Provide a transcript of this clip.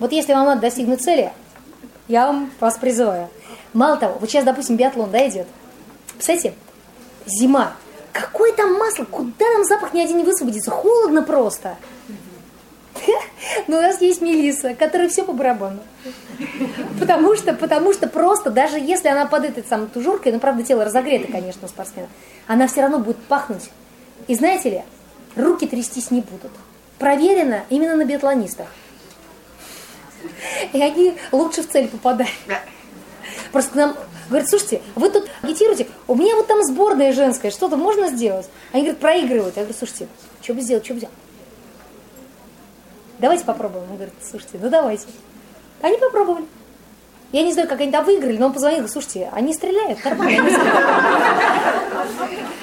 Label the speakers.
Speaker 1: Вот если вам надо достигнуть цели, я вас призываю. Мало того, вот сейчас, допустим, биатлон, да, идет. Представляете, зима. Какое там масло? Куда там запах ни один не высвободится? Холодно просто. Но у нас есть Мелисса, которая все по барабану. Потому что просто, даже если она под этой самой тужуркой, ну, правда, тело разогрето, конечно, у спортсмена, она все равно будет пахнуть. И знаете ли, руки трястись не будут. Проверено именно на биатлонистах. И они лучше в цель попадают. Просто к нам говорят: слушайте, вы тут агитируете, у меня вот там сборная женская, что-то можно сделать? Они говорят, проигрывают. Я говорю: слушайте, что бы сделать, Давайте попробуем. Он говорит: слушайте, ну давайте. Они попробовали. Я не знаю, как они там выиграли, но он позвонил, говорит: слушайте, они стреляют, нормально.